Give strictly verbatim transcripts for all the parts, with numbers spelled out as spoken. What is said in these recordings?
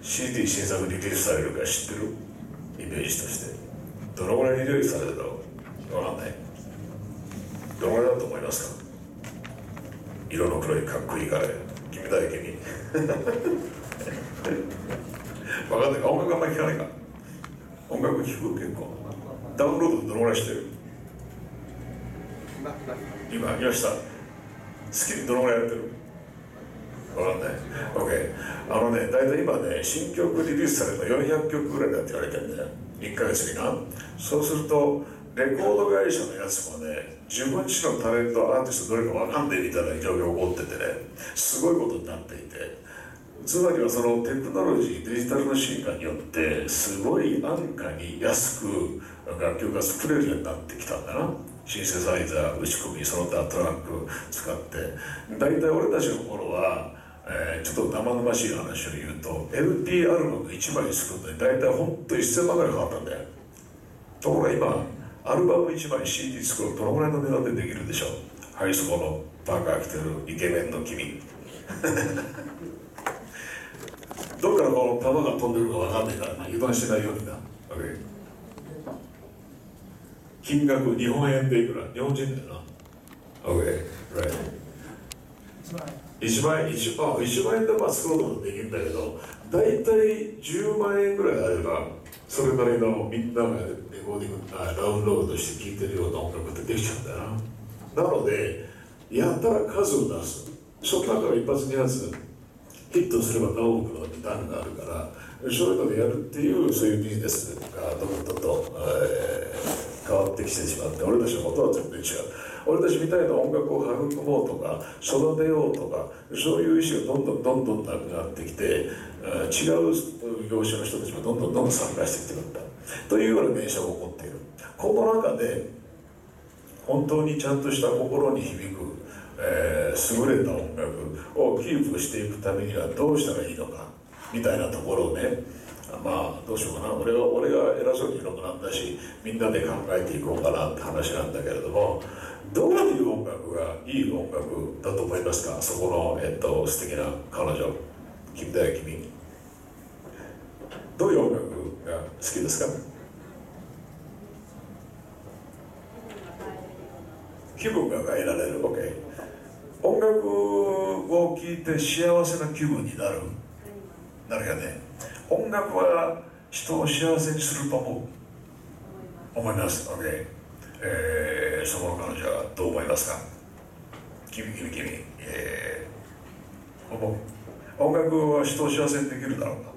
シーディー 新作リリースされるか知ってる？イメージとしてどのぐらいリリースされるだろう？分かんない。どのぐらいだと思いますか？色の黒いかっこいい彼、君だよ君分かんないか。音楽あんまり聴かないか。音楽聴く？結構ダウンロードどのぐらいしてる？今今した好きにどのぐらいやってる？分かんない。 OK。 あのね、大体今ね、新曲リリースされるのよんひゃくきょくぐらいだって言われてるんだよ、いっかげつにな。そうするとレコード会社のやつもね、自分ちのタレントアーティストどれか分かんないみたいな状況が起こっててね、すごいことになっていて、つまりはそのテクノロジー、デジタルの進化によってすごい安価に安く楽曲が作れるようになってきたんだな。シンセサイザー打ち込み、その他トラック使って、大体俺たちの頃は、えー、ちょっと生々しい話を言うと エルピー アルバムいちまい作るのに大体ほんとせんまんぐらいかかったんだよ。ところが今アルバムいちまい シーディー 作るとどのぐらいの値段でできるでしょう。ハイスコのバカ着てるイケメンの君どっからこの弾が飛んでるか分かんないからな、油断してないようにな、okay。 金額日本円でいくら？日本人だよな。 OK、right。いちまん円、いちまん円でまあ作ろうともできるんだけど、大体じゅうまんえんぐらいあればそれなりのみんながレコーディング、ダウンロードして聴いてるような音楽ってできちゃうんだよな。なのでやったら数を出す、その中から一発二発ヒットすれば何億のリターンがあるから、そういうのでやるっていう、そういうビジネスがどんどんどん、えー、変わってきてしまって、俺たちのことは全然違う。俺たちみたいな音楽を育もうとか育てようとか、そういう意思がどんどんどんどんなくなってきて、違う業種の人たちもどんどんどんどん参加してきてくるんだというような現象が起こっている。この中で本当にちゃんとした心に響く、えー、優れた音楽をキープしていくためにはどうしたらいいのかみたいなところをね、まあどうしようかな、俺が俺が偉そうに言うのもなんだし、みんなで考えていこうかなって話なんだけれども、どういう音楽がいい音楽だと思いますか？そこの、えっと、素敵な彼女、君だよ君、どういう音楽が好きですか？気分が変えられる。 OK。 音楽を聴いて幸せな気分になるなるよね。音楽は人を幸せにすると思う思います。 OK。 えー、そこの彼女はどう思いますか？君君君、えー、思う。音楽は人を幸せにできるだろうか？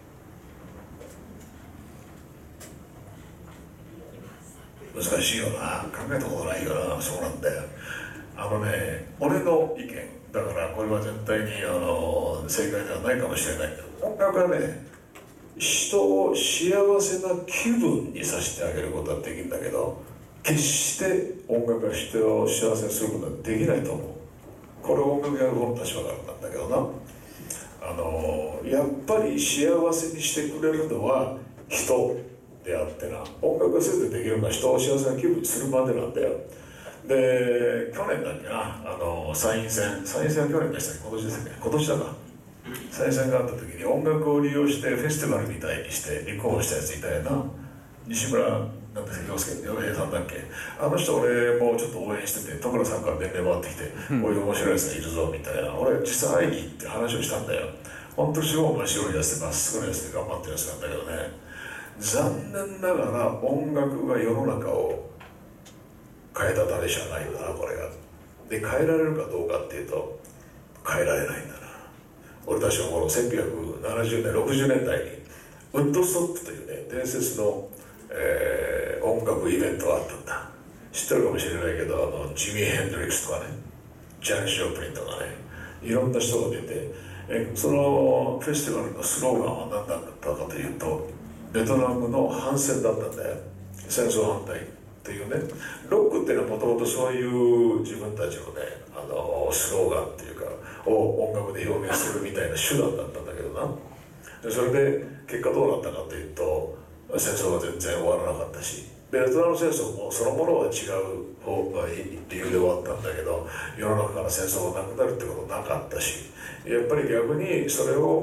難しいよな、考えたことないからな。そうなんだよ。あのね、俺の意見だからこれは絶対にあの正解ではないかもしれないけど、音楽はね、人を幸せな気分にさせてあげることはできるんだけど、決して音楽が人を幸せにすることはできないと思う。これを音楽やる方の立場からなんだけどな、あのやっぱり幸せにしてくれるのは人であってな、音楽が全てできるのは人を幸せな気分にするまでなんだよ。で、去年だっけな、あの参院選参院選は去年でしたっけ、今年ですね、今年だか、参院選があった時に音楽を利用してフェスティバルみたいにして立候補したやついたよな、西村なんですか、洋介洋平さんだっけ。あの人俺もうちょっと応援してて、戸倉さんから電話回ってきて、うん、こういう面白いやつがいるぞみたいな、俺実際会いに行って話をしたんだよ。本当にすごい面白いやつでまっすぐなやつで頑張ってるやつなんだけどね、残念ながら音楽が世の中を変えた誰じゃないんだな、これが。で、変えられるかどうかっていうと変えられないんだな。俺たちの頃せんきゅうひゃくななじゅうねんろくじゅうねんだいにウッドストックというね伝説の、えー、音楽イベントがあったんだ。知ってるかもしれないけど、あのジミー・ヘンドリックスとかね、ジャニス・ジョプリンとかね、いろんな人が出て、えそのフェスティバルのスローガンは何だったかというと、ベトナムの反戦だったんだよ。戦争反対っていうね。ロックっていうのはもともとそういう自分たちのね、あのスローガンっていうかを音楽で表現するみたいな手段だったんだけどな。でそれで結果どうなったかというと、戦争は全然終わらなかったし、ベトナム戦争もそのものは違う方が理由で終わったんだけど、世の中から戦争がなくなるってことなかったし、やっぱり逆にそれを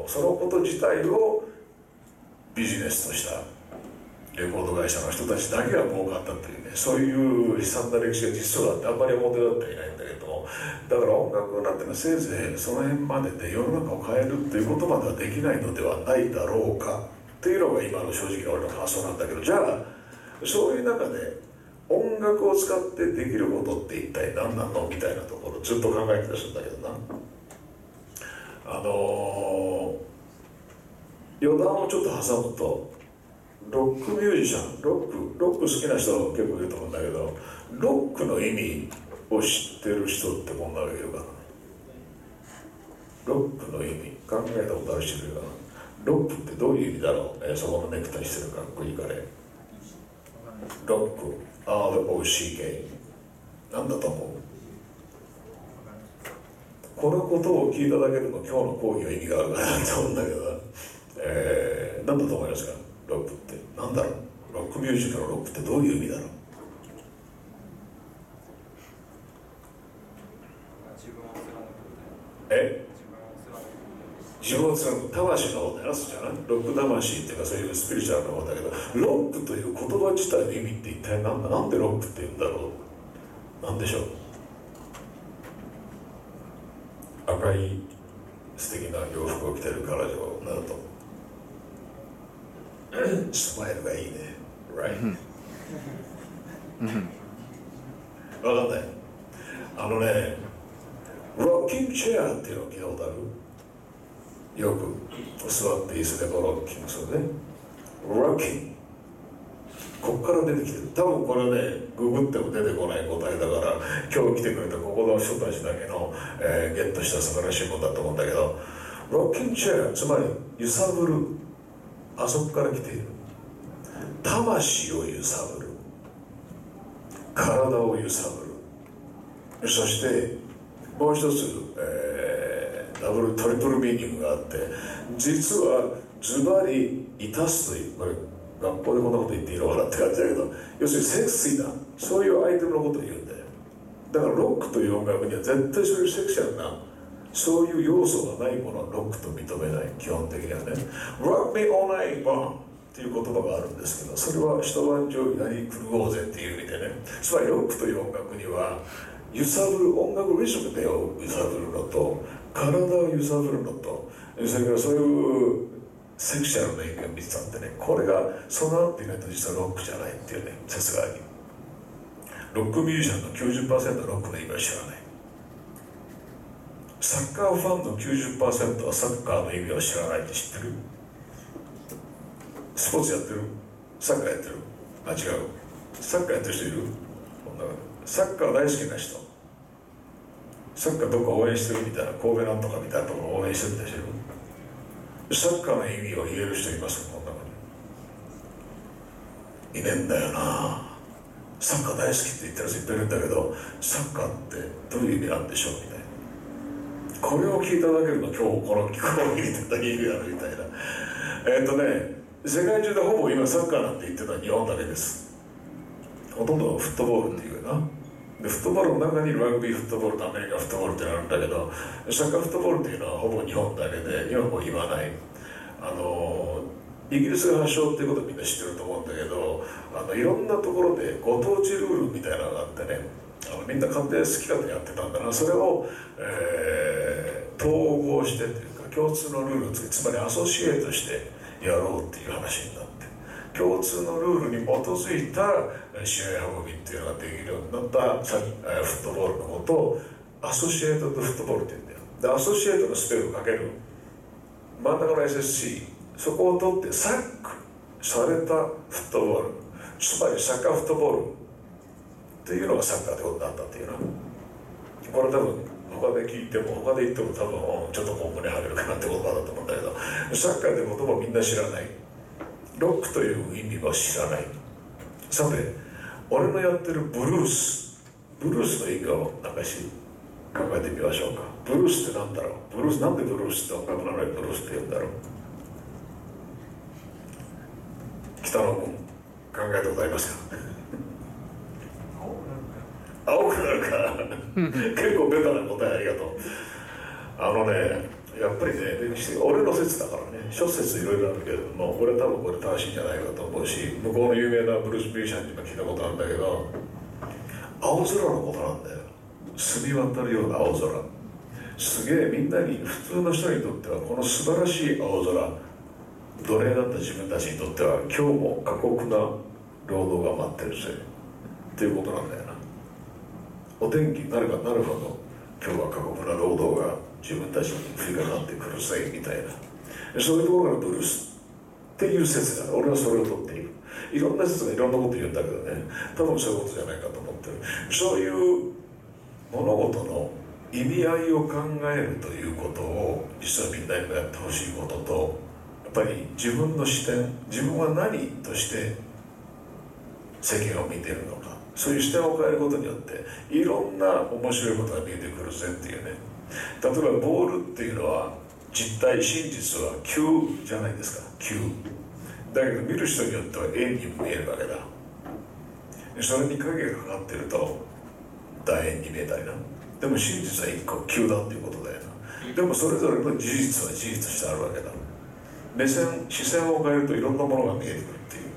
そのこと自体をビジネスとしたレコード会社の人たちだけが儲かったっていうね、そういう悲惨な歴史が実はあってあんまり表立っていないんだけども、だから音楽なんてのはせいぜいその辺までで世の中を変えるっていうことまではできないのではないだろうかっていうのが今の正直な俺の発想なんだけど、じゃあそういう中で音楽を使ってできることって一体何なのみたいなところずっと考えてたりするんだけどな。あのー、余談をちょっと挟むと、ロックミュージシャン、ロックロック好きな人結構いると思うんだけど、ロックの意味を知ってる人ってこんなのいるかな。ロックの意味考えたことある人いるかな。ロックってどういう意味だろう、えー、そこのネクタイしてるかっこいいからね。ロック アールオーシーケー なんだと思う？このことを聞いただけでも今日の講義は意味があるかなと思うんだけど、えー、何だと思いますか？ロックって何だろう？ロックミュージックのロックってどういう意味だろう？え？自分を貫く魂の方で話すじゃない？ロック魂っていうかそういうスピリチュアルな方だけど、ロックという言葉自体の意味って一体何だ？なんでロックって言うんだろう？なんでしょう？赤い素敵な洋服を着てる彼女になるとスマイルがいいね、right？ 分かんない。あのね、ロッキングチェアっていうのを聞いたことある？よく座って椅子でこうロッキングするね。ロッキング、こっから出てきてる。多分これねググっても出てこない答えだから、今日来てくれたここの人たちだけの、えー、ゲットした素晴らしいものだと思うんだけど、ロッキングチェア、つまり揺さぶる、あそこから来ている。魂を揺さぶる、体を揺さぶる、そしてもう一つ、えー、ダブルトリプルミーニングがあって、実はズバリいたすという、これ学校でこんなこと言っていいのかなって感じだけど、要するにセクシーなそういうアイテムのことを言うんだよ。だからロックという音楽には絶対そういうセクシャルなそういう要素がないものはロックと認めない。基本的にはね、 Rock me all night long っていう言葉があるんですけど、それは一晩中やり狂おうぜっていう意味でね、つまりロックという音楽には揺さぶる、音楽リズムで揺さぶるのと体を揺さぶるのと、それからそういうセクシャルな意味が見つかってね、これが備わっていないと実はロックじゃないっていうね説があり、ロックミュージシャンの きゅうじゅっパーセント はロックの意味は知らない。サッカーファンの きゅうじゅっパーセント はサッカーの意味を知らないって知ってる？スポーツやってる？サッカーやってる？あ、違う。サッカーやってる人いる？サッカー大好きな人、サッカーどっか応援してるみたいな、神戸なんとかみたいなところを応援してるみたいな人いる？サッカーの意味を言える人いますか？この中にいねえんだよな。サッカー大好きって言ってる人いっぱいいるんだけど、サッカーってどういう意味なんでしょうみたいな。これを聞いただけでも今日この気候を見てた意味があるみたいな。えっとね、世界中でほぼ今サッカーなんて言ってるのは日本だけです。ほとんどフットボールっていうな。でフットボールの中にラグビーフットボールとアメリカフットボールってあるんだけど、サッカーフットボールっていうのはほぼ日本だけで、今もう言わない。あのイギリスが発祥っていうことをみんな知ってると思うんだけど、あのいろんなところでご当地ルールみたいなのがあってね、あのみんな勝手に好き勝手にやってたんだな。それを、えー、統合してというか共通のルールをつけ、つまりアソシエイトしてやろうっていう話になって、共通のルールに基づいた試合運びっていうのができるようになったフットボールのことをアソシエイトとフットボールって言うんだよ。でアソシエイトのスペルをかける真ん中の エスエスシー、 そこを取ってサックされたフットボール、つまりサッカーフットボールっていうのがサッカーってことになったっていうな。これ多分他で聞いても他で言っても多分ちょっとこう胸張れるかなって言葉だと思うんだけど、サッカーって言葉みんな知らない。ロックという意味は知らない。さて俺のやってるブルース、ブルースの意味をなんかし考えてみましょうか。ブルースってなんだろう。ブルース、なんでブルースって音楽なのにブルースって言うんだろう。北野君考えたことありますか？青くなるから結構ベタな答えありがとう。あのね、 やっぱりね、歴史的俺の説だからね、諸説いろいろあるけれども、俺は多分これ正しいんじゃないかと思うし、向こうの有名なブルース・ミュージシャンにも聞いたことあるんだけど、青空のことなんだよ。澄み渡るような青空。すげえみんなに、普通の人にとってはこの素晴らしい青空、奴隷だった自分たちにとっては今日も過酷な労働が待ってるぜっていうことなんだよな。お天気になればなるほど今日は過酷な労働が自分たちに降りかかってくるぜみたいな、そういうところがブルースっていう説が、俺はそれを取っている。いろんな説がいろんなこと言うんだけどね、多分そういうことじゃないかと思ってる。そういう物事の意味合いを考えるということを実はみんなにもやってほしいことと、やっぱり自分の視点、自分は何として世間を見ているのか、そういう視点を変えることによっていろんな面白いことが見えてくるぜっていうね。例えばボールっていうのは実体、真実は球じゃないですか。球だけど見る人によっては円に見えるわけだ。それに影がかかってると楕円に見えたりな。でも真実は一個球だっていうことだよな。でもそれぞれの事実は事実としてあるわけだ。目線、視線を変えるといろんなものが見えてくるっていう。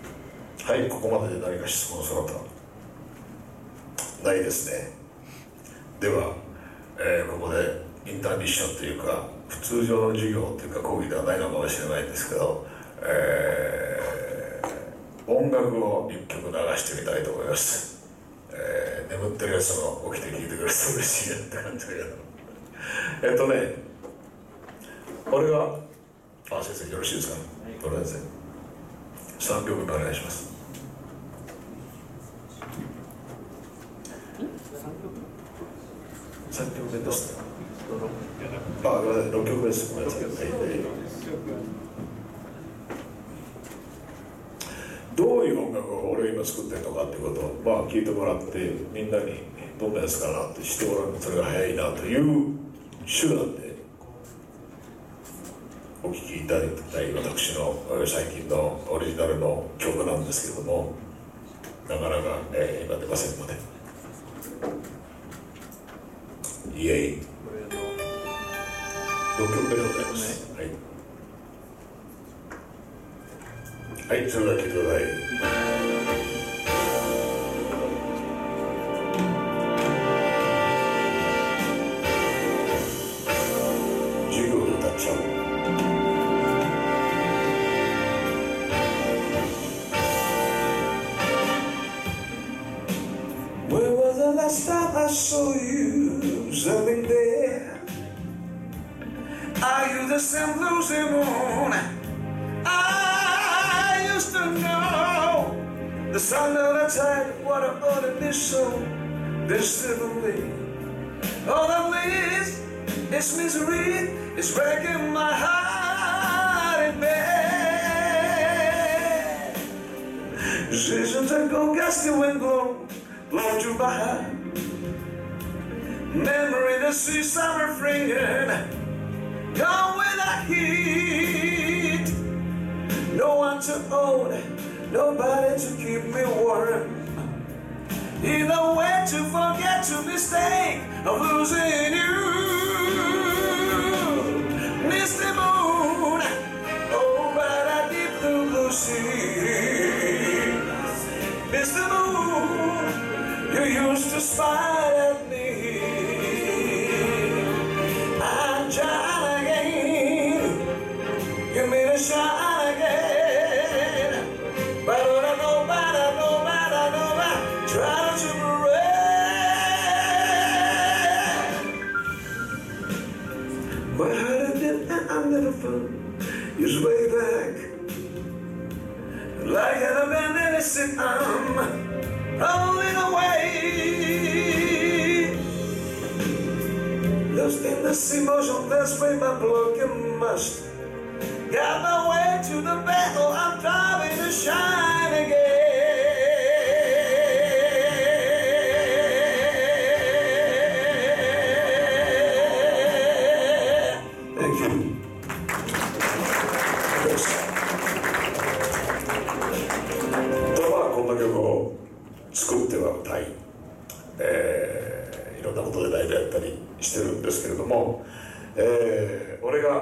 はい、ここまでで何か質問その他ないですね。では、えー、ここでインターミッションというか普通常の授業というか講義ではないのかもしれないんですけど、えー、音楽を一曲流してみたいと思います。えー、眠ってるやつも起きて聴いてくれると嬉しいなって感じだけどえっとね俺があ、先生よろしいですか。これですね、さんきょくめお願いします。さんきょくめですね。あ、ろっきょくめです。ごめんなさい。どういう音楽を俺が今作ってるのかっていうことを、まあ、聞いてもらってみんなにどんなやつかなって知ってもらう、それが早いなという手段でお聴きいただきたい私の最近のオリジナルの曲なんですけれども、なかなか、えー、今出ませんので、イエイろっきょくめでございます。はい、はい、それでは聴いてください。授業で歌っちゃう。When was the last time I saw you standing there? Are you the same bluesy moon I used to know? The sound of the tide, what a ordinary soul, this little way. All the leaves, it's misery, it's breaking my heart in bed. Seasons ago, gusty wind blow, blow through my heart. Memory, the sweet summer fringing, gone without heat. No one to hold, nobody to keep me warm. Either way to forget to mistake of losing you. Misty moon over that deep blue blue sea. Misty moon, you used to smile at me. I'm trying again, you made a shine again. But I don't know, but I know, but I know, but try to break. My heart and I'm never fun is way back. Like an abandoned innocent arm rolling away. Lost in this emotion, that's way my broken must. Got my way to the battle, I'm driving to shine again. Thank you. Yes. とまあこんな曲を作っては歌い、えー、いろんなことでライブやったりしてるんですけれども、えー、俺が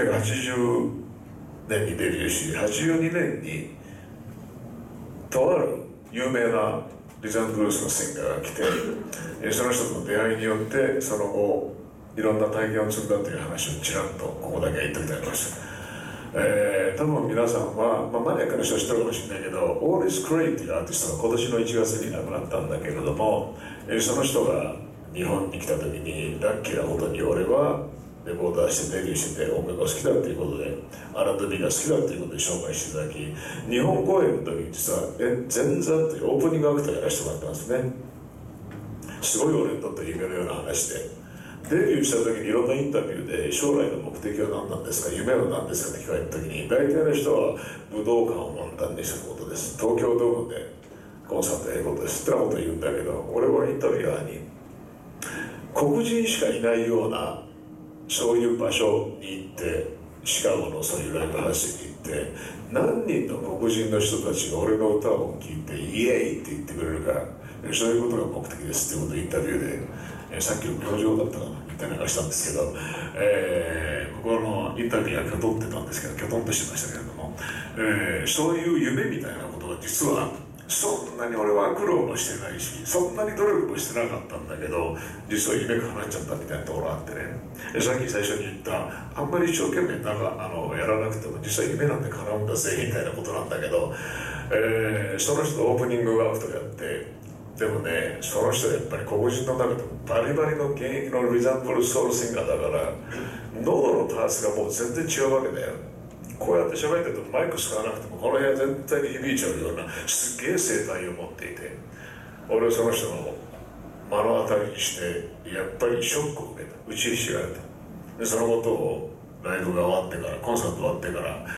くはちじゅうねんにデビューし、はちじゅうにねんにとある有名なリズムブルースのシンガーが来て、その人との出会いによってその後いろんな体験を積んだという話をちらっとここだけ言っておきたいと思います。えー、多分皆さんは、まあ、マニアックな人は知ってるかもしれないけど、オーリス・クレイというアーティストが今年のいちがつに亡くなったんだけれども、えー、その人が日本に来た時にラッキーなことに俺はレコーダーしてデビューしてて音楽が好きだっていうことで アールアンドビー が好きだっていうことで紹介していただき、日本公演の時に実は前座というオープニングアクトをやらせてもらったんですね。すごい俺にとって夢のような話で、デビューした時にいろんなインタビューで将来の目的は何なんですか、夢は何ですかって聞かれた時に、大体の人は武道館を満タンにすることです、東京ドームでコンサートやることですってなことを言うんだけど、俺はインタビュアーに黒人しかいないようなそういう場所に行って、シカゴのそういうライブハウスに行って何人の黒人の人たちが俺の歌を聴いてイエーイって言ってくれるか、そういうことが目的ですっていうことをインタビューで、えー、さっきの病状だったかなみたいなのしたんですけど、えー、僕はあのインタビューがきょとんってたんですけど、きょとんとしてましたけれども、えー、そういう夢みたいなことが実はそんなに俺は苦労もしてないし、そんなに努力もしてなかったんだけど、実は夢が叶っちゃったみたいなところがあってね、さっき最初に言ったあんまり一生懸命なんかあのやらなくても実は夢なんて叶うんだぜみたいなことなんだけど、えー、その人オープニングアクトやって、でもね、その人やっぱり黒人の中でもバリバリの現役のリザンブルソウルシンガーだから、喉のパースがもう全然違うわけだよ。こうやって喋ってるとマイク使わなくてもこの部屋全体に響いちゃうようなすげえ声帯を持っていて、俺はその人の目の当たりにしてやっぱりショックを受けた、打ちひしがれた。でそのことをライブが終わってから、コンサート終わってから